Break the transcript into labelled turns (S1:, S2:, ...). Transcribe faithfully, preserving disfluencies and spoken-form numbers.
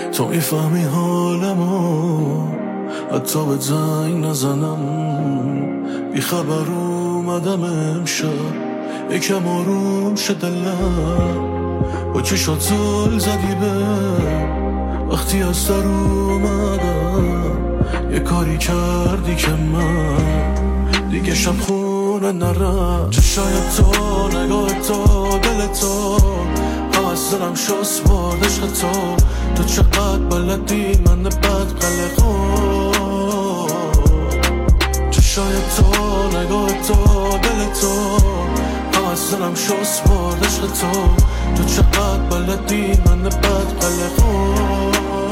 S1: تو میفهمی حالمو، حتی به زنگ نزنم. بی خبر اومدم امشب، یکم آروم شد دلم. با چشات زل زدی به وقتی از در اومدم. یه کاری کردی که من دیگه شب خونه نرم. چشای تو، نگاه تو، دل تو، هم از دلم شست بارد عشق تو. تو چقدر بلدی من بد قلقون. چشای تو، نگاه تو، دل تو، هم از دلم شست بارد عشق تو. تو چقدر بلدی من بد قلقون.